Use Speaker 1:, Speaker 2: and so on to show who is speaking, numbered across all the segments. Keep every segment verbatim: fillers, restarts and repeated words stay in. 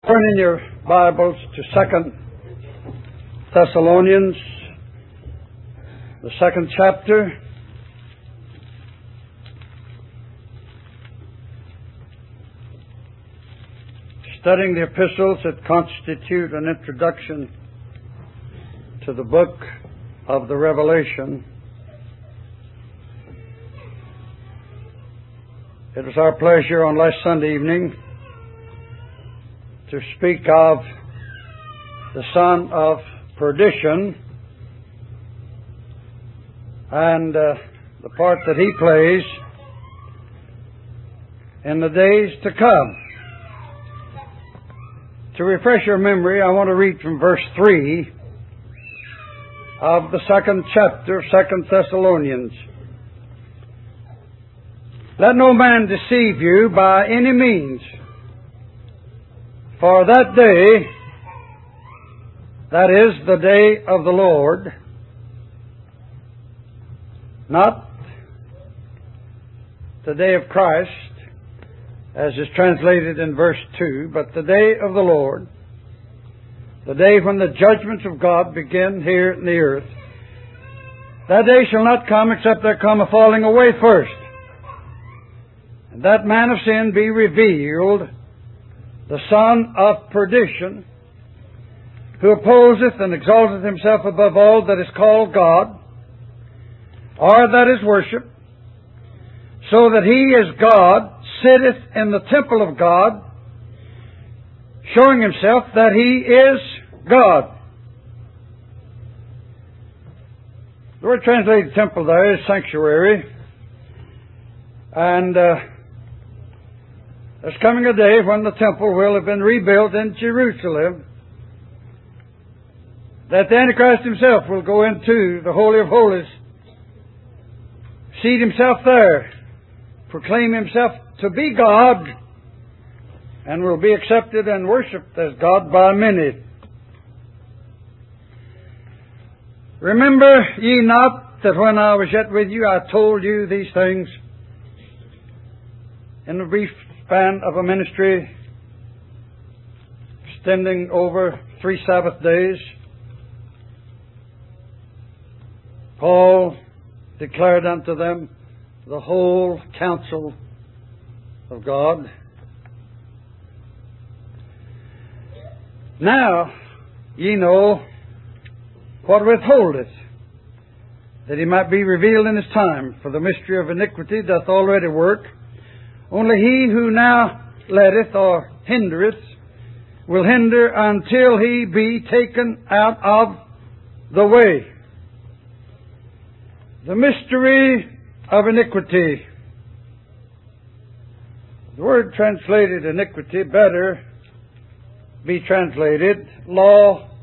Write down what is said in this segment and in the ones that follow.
Speaker 1: Turn in your Bibles to Second Thessalonians, the second chapter. Studying the epistles that constitute an introduction to the book of the Revelation. It was our pleasure on last Sunday evening to speak of the son of perdition and uh, the part that he plays in the days to come. To refresh your memory, I want to read from verse three of the second chapter of Second Thessalonians. Let no man deceive you by any means, for that day, that is the day of the Lord, not the day of Christ, as is translated in verse two, but the day of the Lord, the day when the judgments of God begin here in the earth. That day shall not come except there come a falling away first, and that man of sin be revealed, the son of perdition, who opposeth and exalteth himself above all that is called God, or that is worshipped, so that he is God, sitteth in the temple of God, showing himself that he is God. The word translated temple there is sanctuary, and uh, there's coming a day when the temple will have been rebuilt in Jerusalem, that the Antichrist himself will go into the Holy of Holies, seat himself there, proclaim himself to be God, and will be accepted and worshipped as God by many. Remember ye not that when I was yet with you, I told you these things in the brief span of a ministry extending over three Sabbath days? Paul declared unto them the whole counsel of God. Now ye know what withholdeth, that he might be revealed in his time. For the mystery of iniquity doth already work. Only he who now letteth or hindereth will hinder until he be taken out of the way. The mystery of iniquity. The word translated iniquity better be translated lawlessness.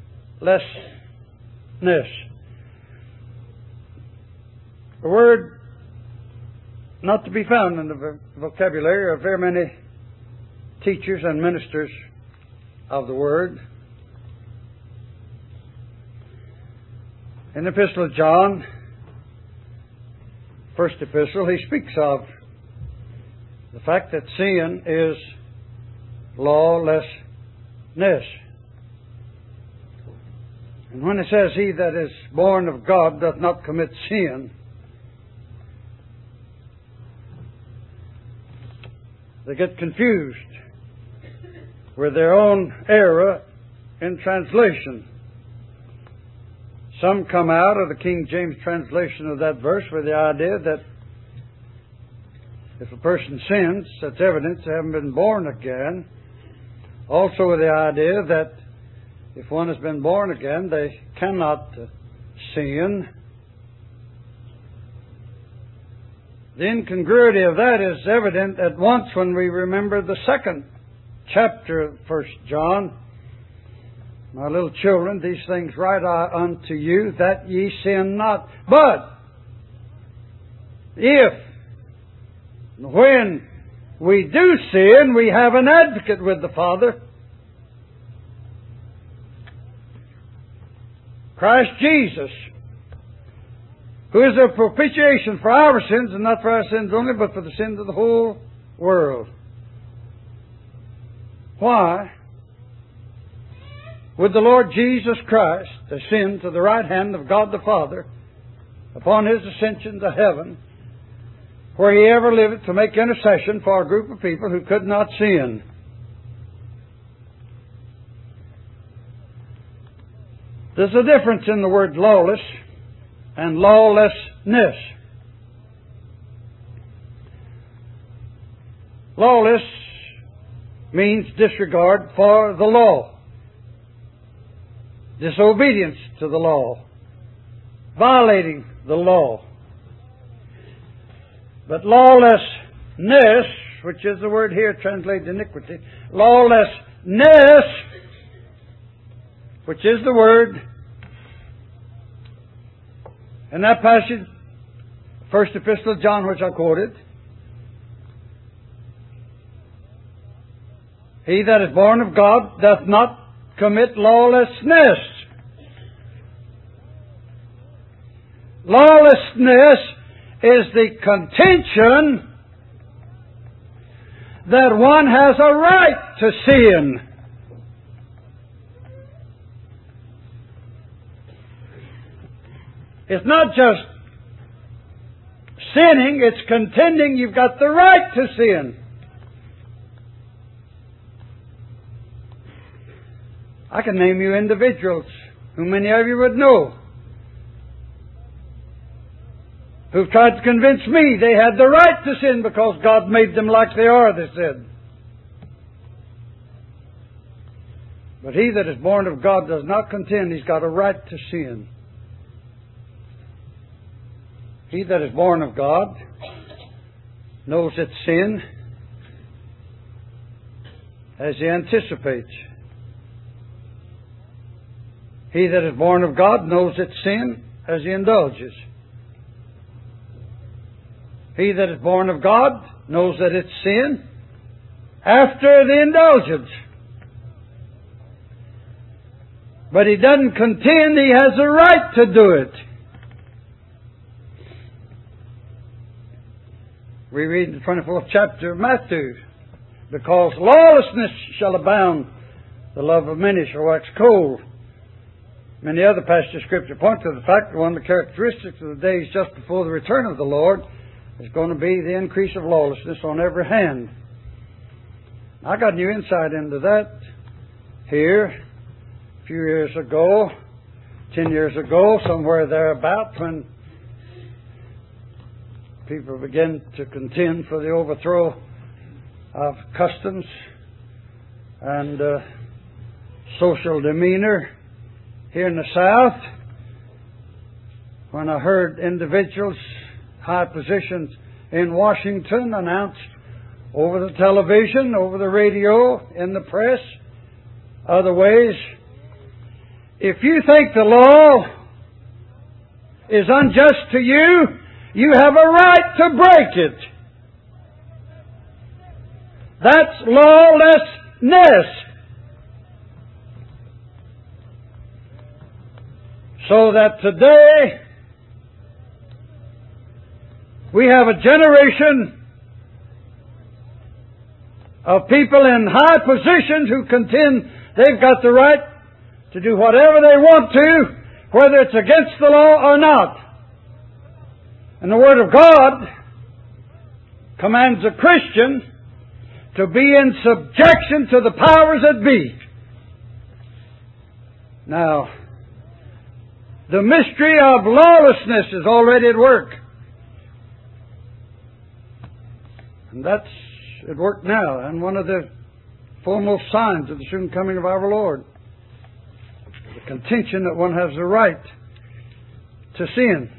Speaker 1: A word not to be found in the vocabulary of very many teachers and ministers of the Word. In the Epistle of John, first epistle, he speaks of the fact that sin is lawlessness. And when it says, he that is born of God doth not commit sin, they get confused with their own error in translation. Some come out of the King James translation of that verse with the idea that if a person sins, that's evidence they haven't been born again. Also with the idea that if one has been born again, they cannot sin. The incongruity of that is evident at once when we remember the second chapter of First John. My little children, these things write I unto you, that ye sin not. But if, when we do sin, we have an advocate with the Father, Christ Jesus, who is a propitiation for our sins, and not for our sins only, but for the sins of the whole world. Why? would the Lord Jesus Christ ascend to the right hand of God the Father upon His ascension to heaven, where He ever lived to make intercession for a group of people who could not sin. There's a difference in the word lawless and lawlessness. Lawless means disregard for the law, disobedience to the law, violating the law. But lawlessness, which is the word here translated iniquity, lawlessness, which is the word in that passage, First Epistle of John, which I quoted, he that is born of God doth not commit lawlessness. Lawlessness is the contention that one has a right to sin. It's not just sinning, it's contending you've got the right to sin. I can name you individuals who many of you would know who've tried to convince me they had the right to sin because God made them like they are, they said. But he that is born of God does not contend he's got a right to sin. He that is born of God knows it's sin as he anticipates. He that is born of God knows it's sin as he indulges. He that is born of God knows that it's sin after the indulgence. But he doesn't contend he has a right to do it. We read in the twenty-fourth chapter of Matthew, because lawlessness shall abound, the love of many shall wax cold. Many other passages of Scripture point to the fact that one of the characteristics of the days just before the return of the Lord is going to be the increase of lawlessness on every hand. I got new insight into that here a few years ago, ten years ago, somewhere thereabout, when people began to contend for the overthrow of customs and uh, social demeanor here in the South. When I heard individuals, high positions in Washington, announced over the television, over the radio, in the press, other ways, if you think the law is unjust to you, you have a right to break it. That's lawlessness. So that today we have a generation of people in high positions who contend they've got the right to do whatever they want to, whether it's against the law or not. And the Word of God commands a Christian to be in subjection to the powers that be. Now, the mystery of lawlessness is already at work. And that's at work now, and one of the foremost signs of the soon coming of our Lord. The contention that one has the right to sin.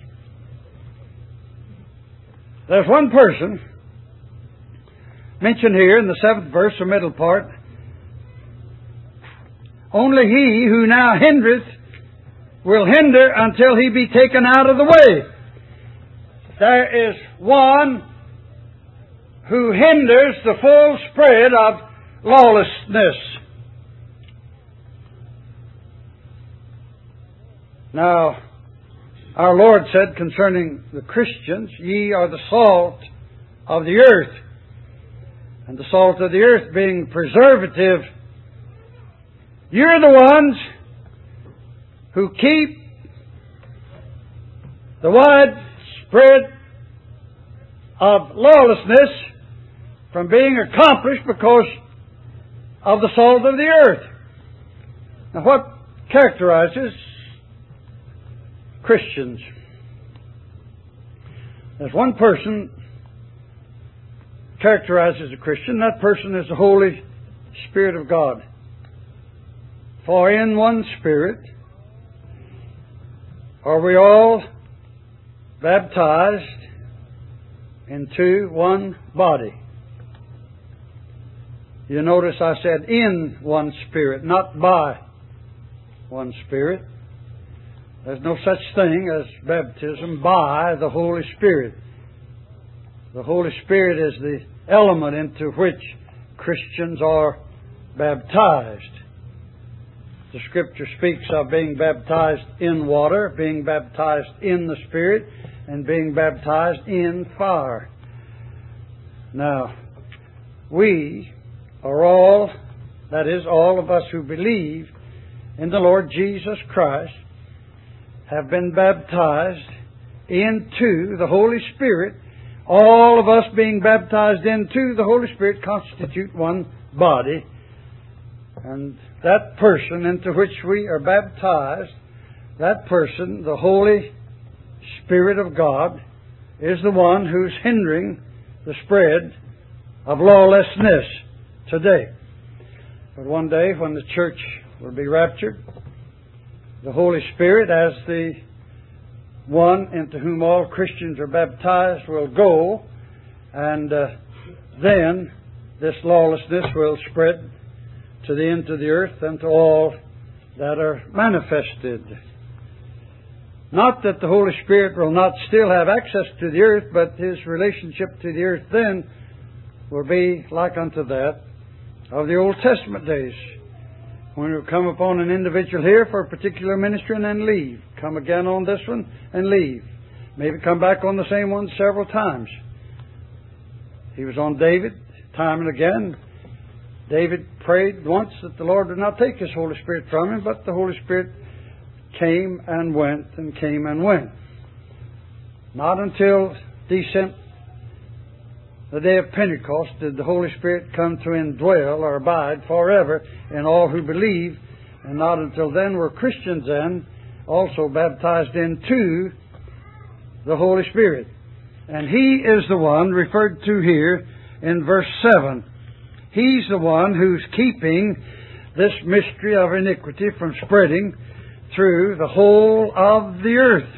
Speaker 1: There's one person mentioned here in the seventh verse, the middle part. Only he who now hindereth will hinder until he be taken out of the way. There is one who hinders the full spread of lawlessness. Now, our Lord said concerning the Christians, ye are the salt of the earth. And the salt of the earth being preservative, you're the ones who keep the widespread of lawlessness from being accomplished because of the salt of the earth. Now, what characterizes Christians? There's one person characterizes a Christian. That person is the Holy Spirit of God. For in one Spirit are we all baptized into one body. You notice I said in one Spirit, not by one Spirit. There's no such thing as baptism by the Holy Spirit. The Holy Spirit is the element into which Christians are baptized. The Scripture speaks of being baptized in water, being baptized in the Spirit, and being baptized in fire. Now, we are all, that is, all of us who believe in the Lord Jesus Christ, have been baptized into the Holy Spirit. All of us being baptized into the Holy Spirit constitute one body. And that person into which we are baptized, that person, the Holy Spirit of God, is the one who's hindering the spread of lawlessness today. But one day when the church will be raptured, the Holy Spirit, as the one into whom all Christians are baptized, will go, and uh, then this lawlessness will spread to the end of the earth and to all that are manifested. Not that the Holy Spirit will not still have access to the earth, but His relationship to the earth then will be like unto that of the Old Testament days, when we come upon an individual here for a particular ministry and then leave. Come again on this one and leave. Maybe come back on the same one several times. He was on David time and again. David prayed once that the Lord would not take His Holy Spirit from him, but the Holy Spirit came and went and came and went. Not until descent, the day of Pentecost, did the Holy Spirit come to indwell or abide forever in all who believe. And not until then were Christians then also baptized into the Holy Spirit. And He is the one referred to here in verse seven. He's the one who's keeping this mystery of iniquity from spreading through the whole of the earth.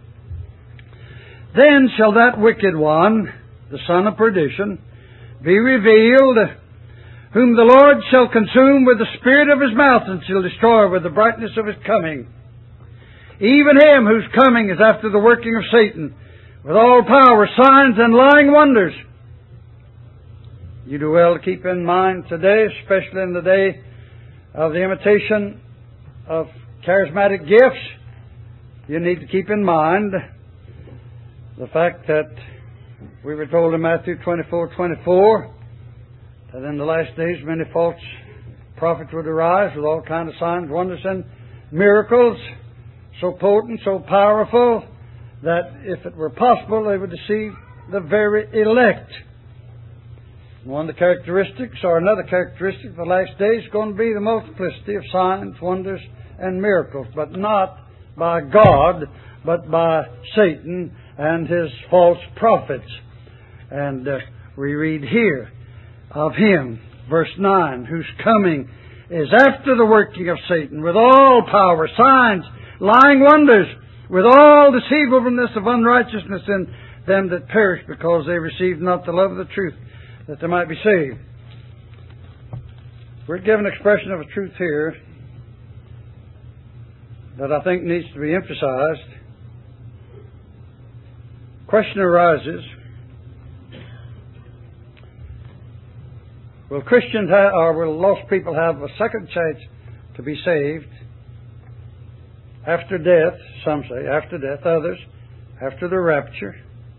Speaker 1: Then shall that wicked one, the son of perdition, be revealed, whom the Lord shall consume with the spirit of His mouth, and shall destroy with the brightness of His coming. Even him whose coming is after the working of Satan, with all power, signs, and lying wonders. You do well to keep in mind today, especially in the day of the imitation of charismatic gifts, you need to keep in mind the fact that we were told in Matthew twenty-four twenty-four that in the last days many false prophets would arise with all kinds of signs, wonders, and miracles, so potent, so powerful, that if it were possible they would deceive the very elect. One of the characteristics, or another characteristic of the last days, is going to be the multiplicity of signs, wonders, and miracles, but not by God, but by Satan and his false prophets. And uh, we read here of Him, verse nine, whose coming is after the working of Satan, with all power, signs, lying wonders, with all deceivableness of unrighteousness in them that perish, because they received not the love of the truth, that they might be saved. We're given expression of a truth here that I think needs to be emphasized. Question arises, will Christians have, or will lost people have a second chance to be saved after death? Some say after death, others after the rapture.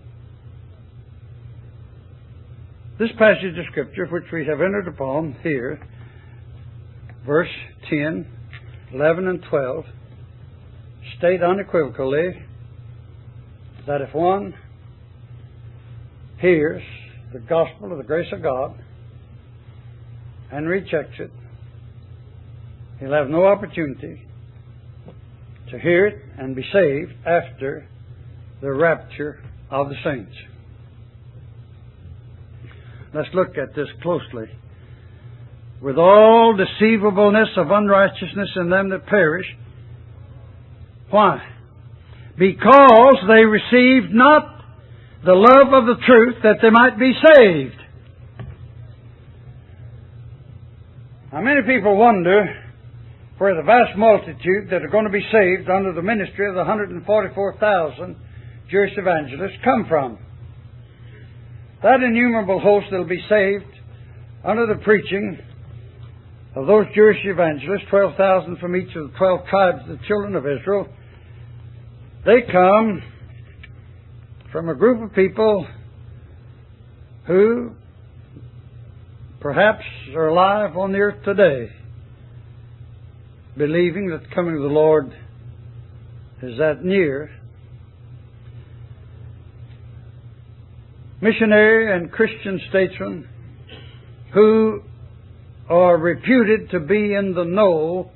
Speaker 1: This passage of Scripture, which we have entered upon here, verse ten, eleven, and twelve, state unequivocally that if one hears the gospel of the grace of God and rejects it, he'll have no opportunity to hear it and be saved after the rapture of the saints. Let's look at this closely. With all deceivableness of unrighteousness in them that perish. Why? Because they received not the love of the truth that they might be saved. Now many people wonder where the vast multitude that are going to be saved under the ministry of the one hundred forty-four thousand Jewish evangelists come from. That innumerable host that will be saved under the preaching of those Jewish evangelists, twelve thousand from each of the twelve tribes of the children of Israel, they come from a group of people who perhaps are alive on the earth today, believing that the coming of the Lord is that near. Missionary and Christian statesmen who are reputed to be in the know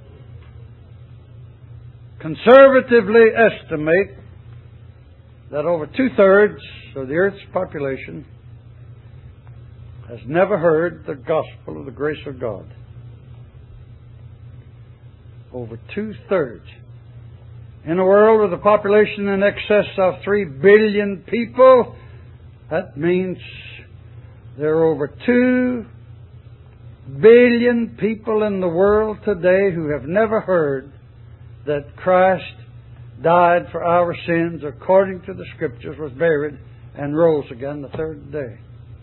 Speaker 1: conservatively estimate that over two-thirds of the earth's population has never heard the gospel of the grace of God. Over two-thirds. In a world with a population in excess of three billion people, that means there are over two billion people in the world today who have never heard that Christ died for our sins according to the Scriptures, was buried, and rose again the third day.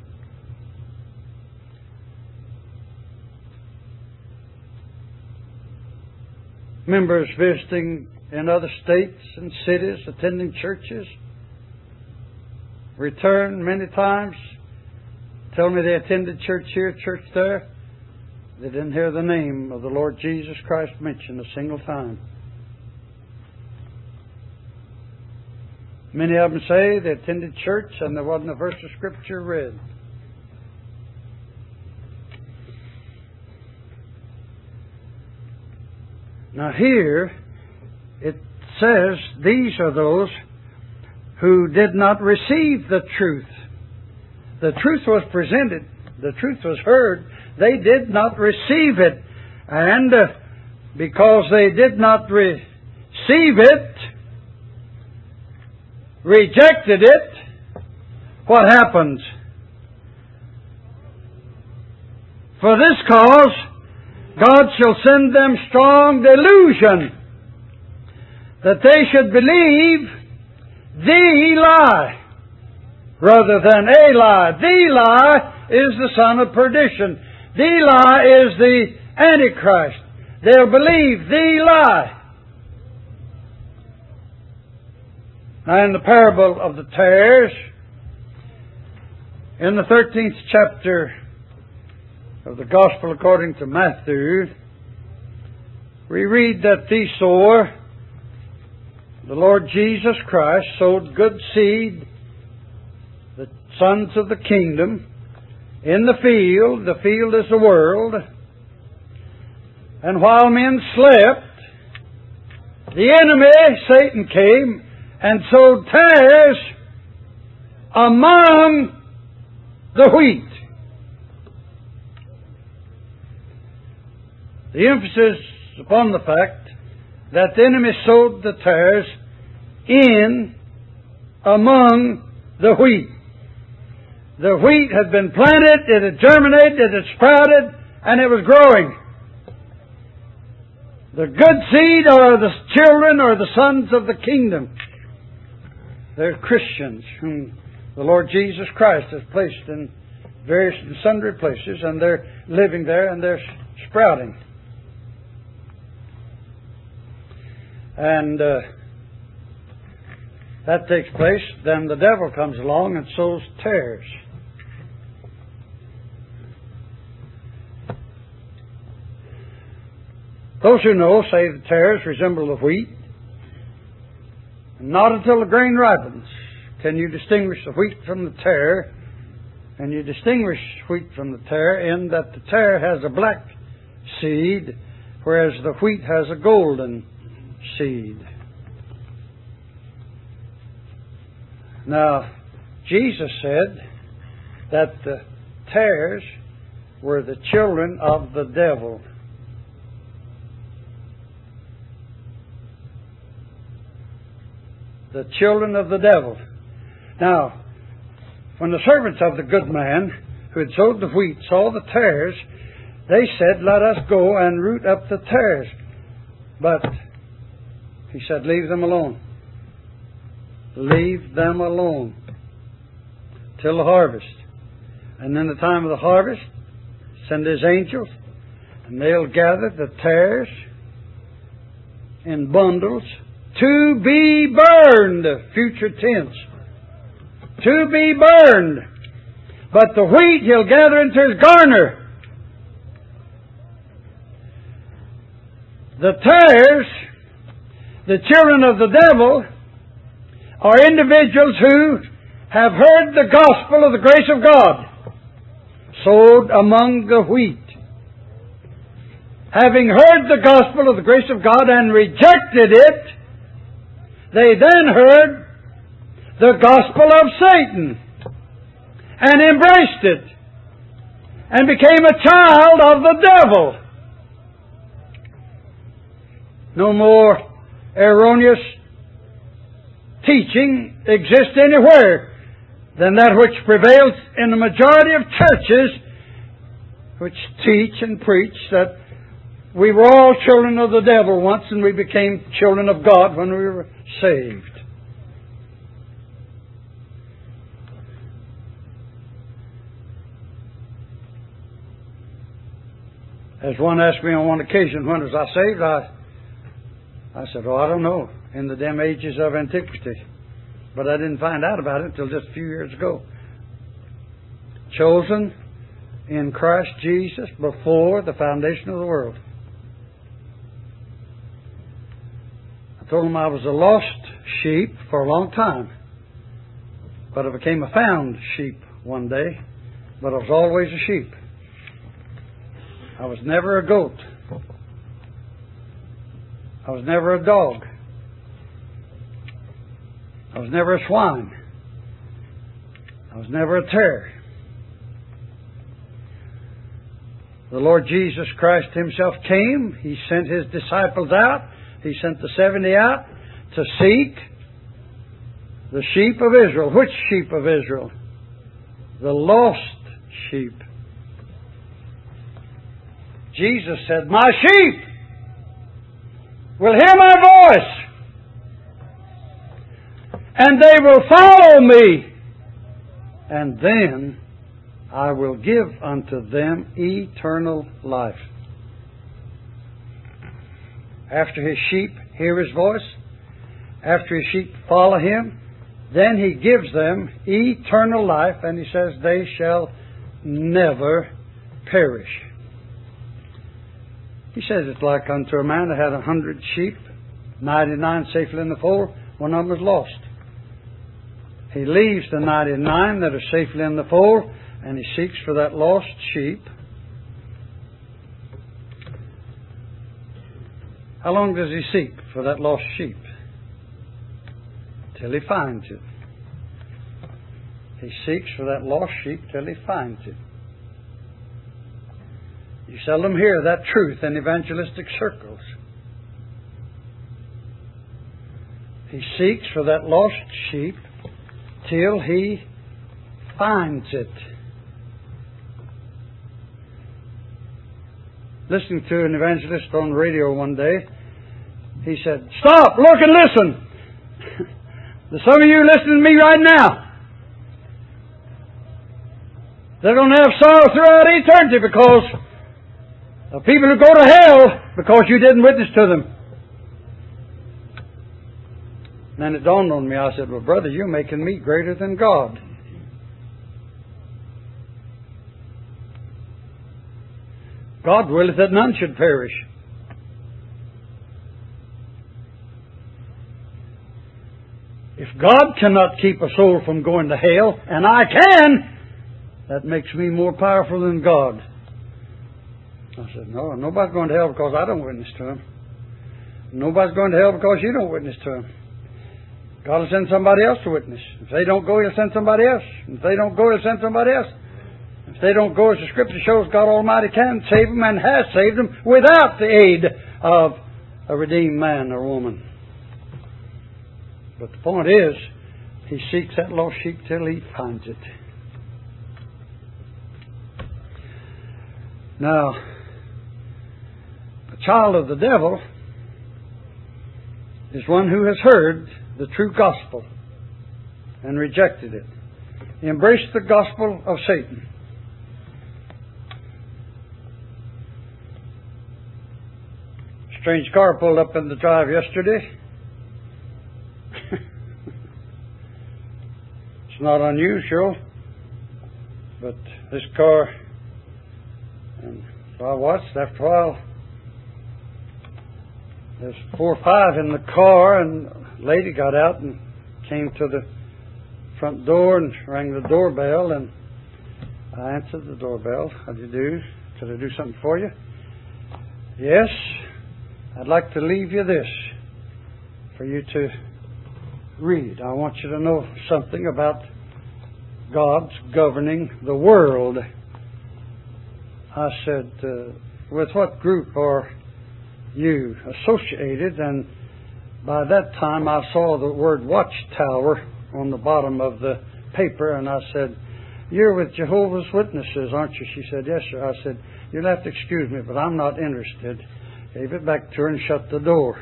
Speaker 1: Members visiting in other states and cities, attending churches, return many times, tell me they attended church here, church there. They didn't hear the name of the Lord Jesus Christ mentioned a single time. Many of them say they attended church and there wasn't a verse of Scripture read. Now here it says these are those who did not receive the truth. The truth was presented. The truth was heard. They did not receive it. And uh, because they did not receive it, rejected it, what happens? For this cause, God shall send them strong delusion, that they should believe the lie rather than a lie. The lie is the son of perdition. The lie is the Antichrist. They'll believe the lie. Now in the parable of the tares, in the thirteenth chapter of the Gospel according to Matthew, we read that the sower, the Lord Jesus Christ, sowed good seed, the sons of the kingdom, in the field. The field is the world. And while men slept, the enemy, Satan, came and sowed tares among the wheat. The emphasis upon the fact that the enemy sowed the tares in among the wheat. The wheat had been planted, it had germinated, it had sprouted, and it was growing. The good seed are the children or the sons of the kingdom. They're Christians whom the Lord Jesus Christ has placed in various and sundry places, and they're living there and they're sprouting. And uh, that takes place, then the devil comes along and sows tares. Those who know say the tares resemble the wheat. Not until the grain ripens can you distinguish the wheat from the tare. And you distinguish wheat from the tare in that the tare has a black seed, whereas the wheat has a golden seed. Now, Jesus said that the tares were the children of the devil. The children of the devil. Now, when the servants of the good man who had sowed the wheat saw the tares, they said, "Let us go and root up the tares." But he said, "Leave them alone. Leave them alone till the harvest. And in the time of the harvest, send his angels, and they'll gather the tares in bundles to be burned," future tense, to be burned. "But the wheat he'll gather into his garner." The tares, the children of the devil, are individuals who have heard the gospel of the grace of God sowed among the wheat. Having heard the gospel of the grace of God and rejected it, they then heard the gospel of Satan and embraced it and became a child of the devil. No more erroneous teaching exists anywhere than that which prevails in the majority of churches, which teach and preach that we were all children of the devil once and we became children of God when we were saved. As one asked me on one occasion, when was I saved? I, I said, "Oh, I don't know, in the dim ages of antiquity." But I didn't find out about it until just a few years ago. Chosen in Christ Jesus before the foundation of the world. I told him I was a lost sheep for a long time. But I became a found sheep one day. But I was always a sheep. I was never a goat. I was never a dog. I was never a swine. I was never a tare. The Lord Jesus Christ Himself came. He sent His disciples out. He sent the seventy out to seek the sheep of Israel. Which sheep of Israel? The lost sheep. Jesus said, "My sheep will hear my voice, and they will follow me, and then I will give unto them eternal life." After His sheep hear His voice, after His sheep follow Him, then He gives them eternal life, and He says they shall never perish. He says it's like unto a man that had a hundred sheep, ninety-nine safely in the fold, one of them was lost. He leaves the ninety-nine that are safely in the fold, and he seeks for that lost sheep. How long does he seek for that lost sheep? Till he finds it. He seeks for that lost sheep till he finds it. You seldom hear that truth in evangelistic circles. He seeks for that lost sheep till he finds it. Listening to an evangelist on the radio one day, he said, "Stop, look and listen. There's some of you listening to me right now. They're going to have sorrow throughout eternity because of people who go to hell because you didn't witness to them." And then it dawned on me. I said, "Well, brother, you're making me greater than God." God willeth that none should perish. If God cannot keep a soul from going to hell, and I can, that makes me more powerful than God. I said, no, nobody's going to hell because I don't witness to him. Nobody's going to hell because you don't witness to him. God will send somebody else to witness. If they don't go, He'll send somebody else. If they don't go, He'll send somebody else. If they don't go, as the Scripture shows, God Almighty can save them and has saved them without the aid of a redeemed man or woman. But the point is, He seeks that lost sheep till He finds it. Now, a child of the devil is one who has heard the true gospel and rejected it. He embraced the gospel of Satan. Strange car pulled up in the drive yesterday. It's not unusual, but this car, and so I watched. After a while, there's four or five in the car, and a lady got out and came to the front door and rang the doorbell, and I answered the doorbell. How do you do? Could I do something for you? Yes. I'd like to leave you this for you to read. I want you to know something about God's governing the world. I said, uh, with what group are you associated? And by that time I saw the word Watchtower on the bottom of the paper, and I said, you're with Jehovah's Witnesses, aren't you? She said, yes, sir. I said, you'll have to excuse me, but I'm not interested. Gave it back to her and shut the door.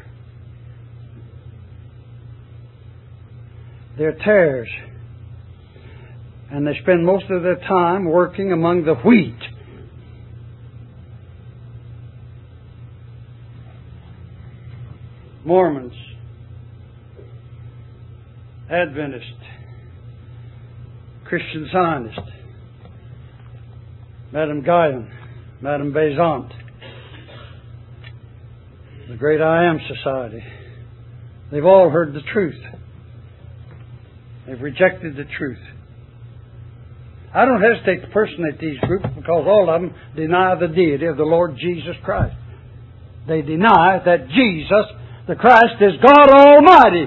Speaker 1: They're tares. And they spend most of their time working among the wheat. Mormons, Adventist, Christian Zionist, Madame Guyon, Madame Besant, the Great I Am Society. They've all heard the truth. They've rejected the truth. I don't hesitate to personate these groups because all of them deny the deity of the Lord Jesus Christ. They deny that Jesus, the Christ, is God Almighty.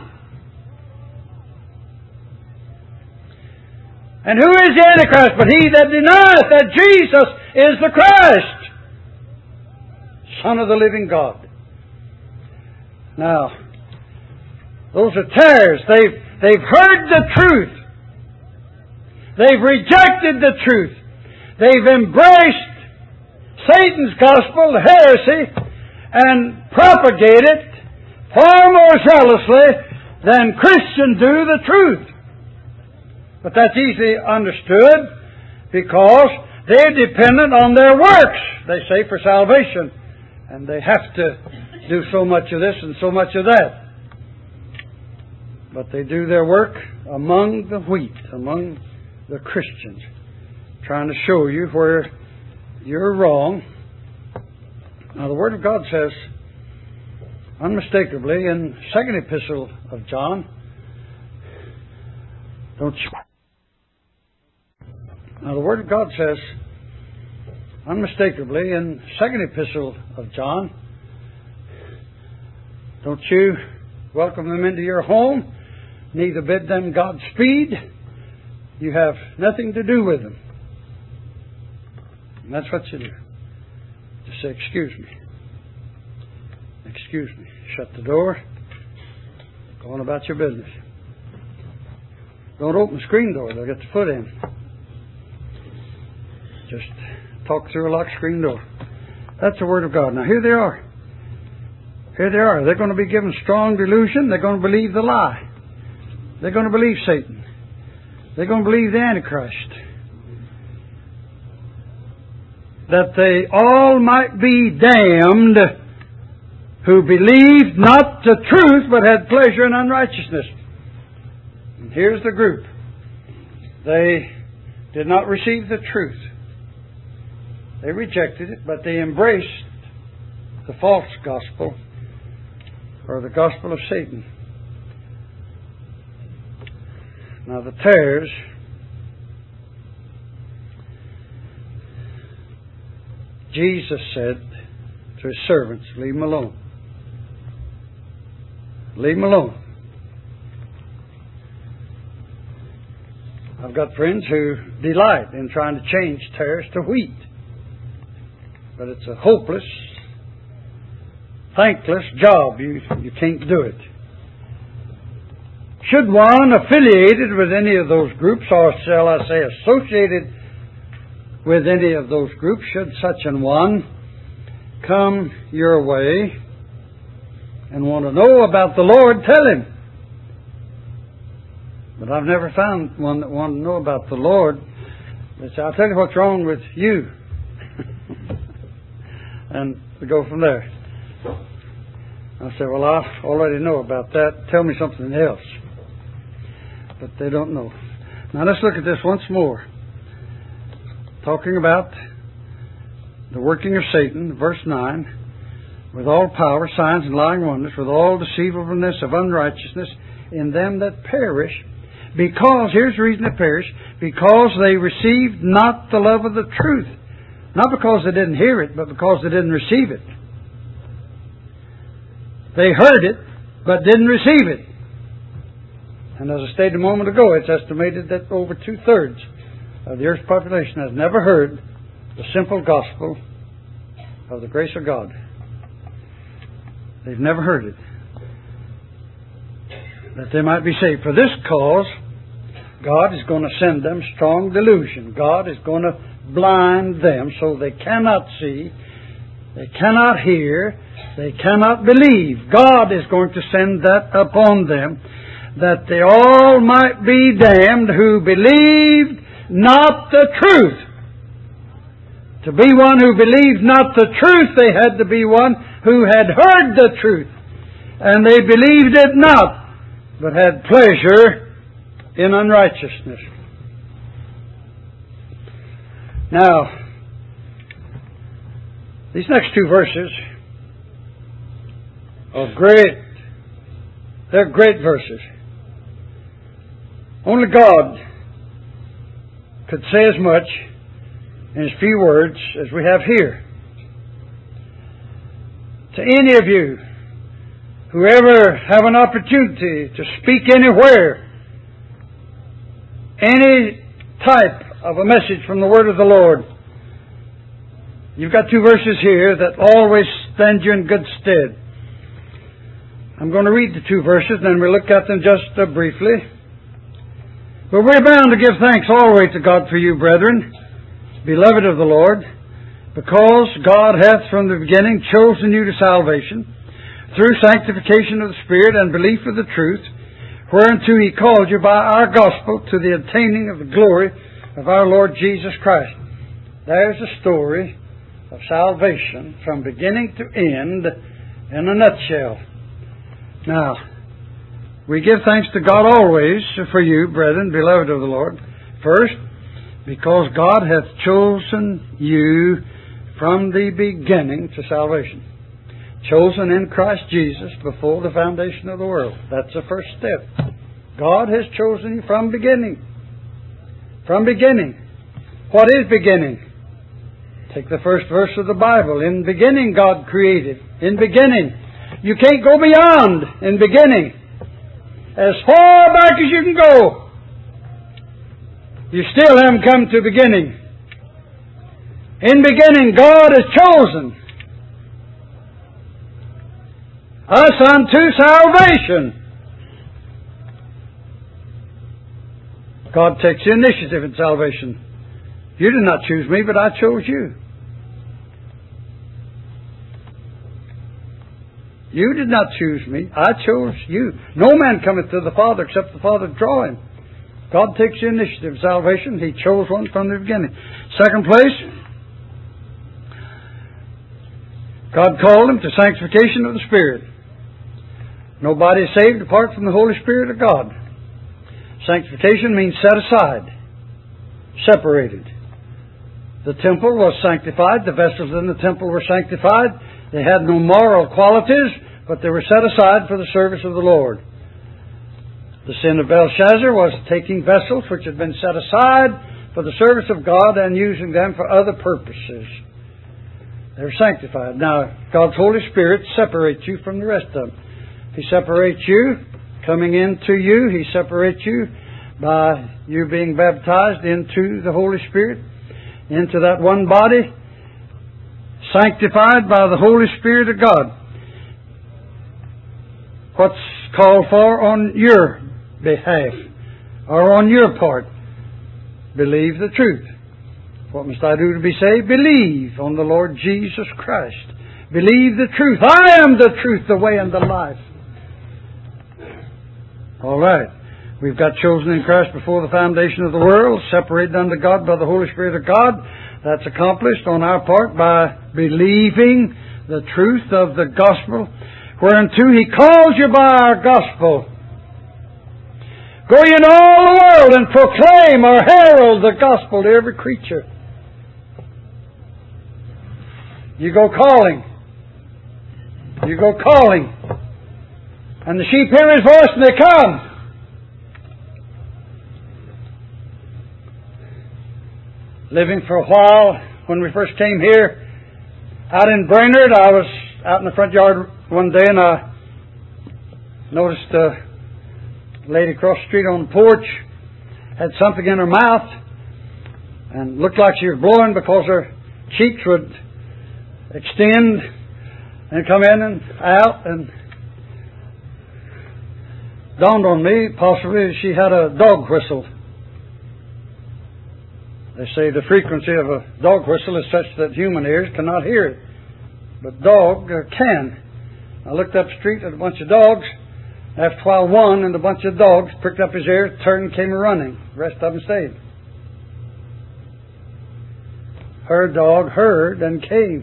Speaker 1: And who is the Antichrist but he that denieth that Jesus is the Christ, Son of the living God? Now, those are tares. They've, they've heard the truth. They've rejected the truth. They've embraced Satan's gospel, heresy, and propagate it far more zealously than Christians do the truth. But that's easily understood because they're dependent on their works, they say, for salvation. And they have to do so much of this and so much of that. But they do their work among the wheat, among the Christians, trying to show you where you're wrong. Now, the Word of God says, unmistakably, in the second epistle of John, don't you... Now, the Word of God says, unmistakably, in the second epistle of John, don't you welcome them into your home, neither bid them Godspeed. You have nothing to do with them. And that's what you do. Just say, excuse me. Excuse me. Shut the door. Go on about your business. Don't open the screen door. They'll get the foot in. Just talk through a locked screen door. That's the Word of God. Now here they are. Here they are. They're going to be given strong delusion. They're going to believe the lie. They're going to believe Satan. They're going to believe the Antichrist. That they all might be damned who believed not the truth but had pleasure in unrighteousness. And here's the group. They did not receive the truth. They rejected it, but they embraced the false gospel or the gospel of Satan. Now the tares, Jesus said to His servants, leave them alone. Leave them alone. I've got friends who delight in trying to change tares to wheat. But it's a hopeless, thankless job. You, you can't do it. Should one affiliated with any of those groups, or shall I say associated with any of those groups, should such an one come your way and want to know about the Lord, tell him. But I've never found one that wanted to know about the Lord. They say, I'll tell you what's wrong with you. And we go from there. I say, well, I already know about that. Tell me something else. But they don't know. Now let's look at this once more. Talking about the working of Satan, verse nine. With all power, signs, and lying wonders, with all deceivableness of unrighteousness in them that perish. Because, here's the reason they perish, because they received not the love of the truth. Not because they didn't hear it, but because they didn't receive it. They heard it, but didn't receive it. And as I stated a moment ago, it's estimated that over two-thirds of the earth's population has never heard the simple gospel of the grace of God. They've never heard it. That they might be saved. For this cause, God is going to send them strong delusion. God is going to blind them so they cannot see, they cannot hear, they cannot believe. God is going to send that upon them, that they all might be damned who believed not the truth. To be one who believed not the truth, they had to be one who had heard the truth. And they believed it not, but had pleasure in unrighteousness. Now, these next two verses are great. They're great verses. Only God could say as much in as few words as we have here. To any of you who ever have an opportunity to speak anywhere, any type of a message from the Word of the Lord, you've got two verses here that always stand you in good stead. I'm going to read the two verses, and then we'll look at them just uh, briefly. But we're bound to give thanks always to God for you, brethren, beloved of the Lord, because God hath from the beginning chosen you to salvation, through sanctification of the Spirit and belief of the truth, whereunto He called you by our gospel to the attaining of the glory of our Lord Jesus Christ. There's a story of salvation from beginning to end in a nutshell. Now, we give thanks to God always for you, brethren, beloved of the Lord. First, because God hath chosen you from the beginning to salvation. Chosen in Christ Jesus before the foundation of the world. That's the first step. God has chosen you from beginning. From beginning. What is beginning? Take the first verse of the Bible. In beginning God created. In beginning. You can't go beyond in beginning. As far back as you can go, you still haven't come to beginning. In beginning, God has chosen us unto salvation. God takes the initiative in salvation. You did not choose me, but I chose you. You did not choose me. I chose you. No man cometh to the Father except the Father draw him. God takes the initiative in salvation. He chose one from the beginning. Second place, God called him to sanctification of the Spirit. Nobody is saved apart from the Holy Spirit of God. Sanctification means set aside, separated. The temple was sanctified. The vessels in the temple were sanctified. They had no moral qualities, but they were set aside for the service of the Lord. The sin of Belshazzar was taking vessels which had been set aside for the service of God and using them for other purposes. They're sanctified. Now, God's Holy Spirit separates you from the rest of them. He separates you, coming into you. He separates you by you being baptized into the Holy Spirit, into that one body, sanctified by the Holy Spirit of God. What's called for on your behalf or on your part? Believe the truth. What must I do to be saved? Believe on the Lord Jesus Christ. Believe the truth. I am the truth, the way, and the life. All right. We've got chosen in Christ before the foundation of the world, separated unto God by the Holy Spirit of God. That's accomplished on our part by believing the truth of the gospel, whereunto He calls you by our gospel. Go ye into all the world and proclaim or herald the gospel to every creature. You go calling. You go calling. And the sheep hear His voice and they come. Living for a while, when we first came here, out in Brainerd, I was out in the front yard one day and I noticed a lady across the street on the porch had something in her mouth and looked like she was blowing because her cheeks would extend and come in and out, and dawned on me possibly she had a dog whistle. They say the frequency of a dog whistle is such that human ears cannot hear it, but dog can. I looked up the street at a bunch of dogs. After a while, one in a bunch of dogs pricked up his ears, turned and came running. The rest of them stayed. Her dog heard and came.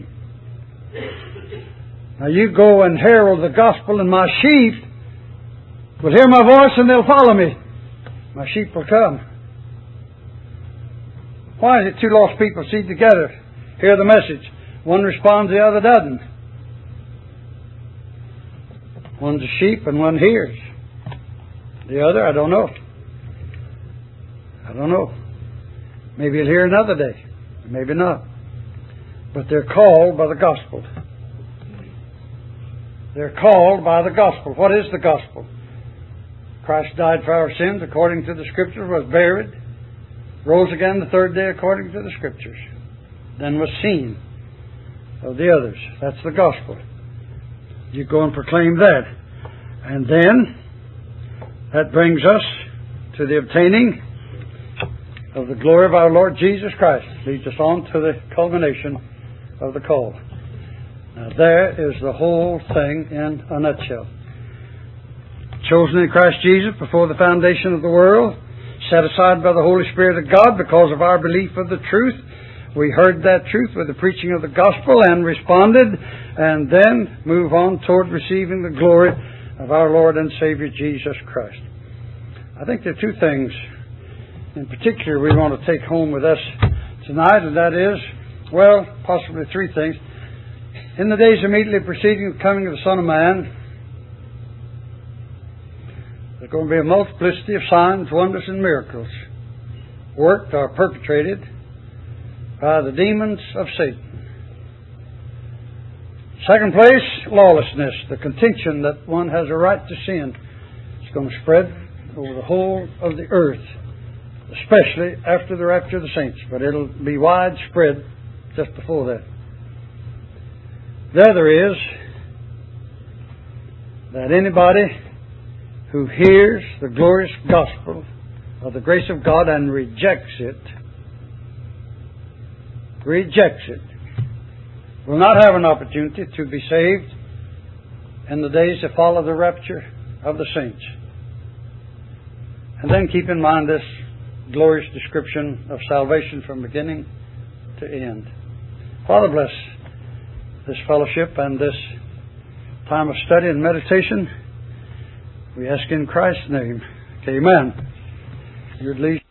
Speaker 1: Now you go and herald the gospel, and my sheep will hear my voice and they'll follow me. My sheep will come. Why is it two lost people see together, hear the message? One responds, the other doesn't. One's a sheep and one hears. The other, I don't know. I don't know. Maybe he'll hear another day. Maybe not. But they're called by the gospel. They're called by the gospel. What is the gospel? Christ died for our sins according to the Scriptures, was buried, rose again the third day according to the Scriptures, then was seen of the others. That's the gospel. You go and proclaim that. And then that brings us to the obtaining of the glory of our Lord Jesus Christ. Leads us on to the culmination of the call. Now there is the whole thing in a nutshell. Chosen in Christ Jesus before the foundation of the world, set aside by the Holy Spirit of God because of our belief of the truth. We heard that truth with the preaching of the gospel and responded, and then move on toward receiving the glory of our Lord and Savior Jesus Christ. I think there are two things in particular we want to take home with us tonight, and that is, well, possibly three things. In the days immediately preceding the coming of the Son of Man, there's going to be a multiplicity of signs, wonders, and miracles worked or perpetrated by the demons of Satan. Second place, lawlessness, the contention that one has a right to sin. It's going to spread over the whole of the earth, especially after the rapture of the saints, but it'll be widespread just before that. The other is that anybody who hears the glorious gospel of the grace of God and rejects it, rejects it, will not have an opportunity to be saved in the days that follow the rapture of the saints. And then keep in mind this glorious description of salvation from beginning to end. Father, bless this fellowship and this time of study and meditation. We ask in Christ's name. Amen. You'd leave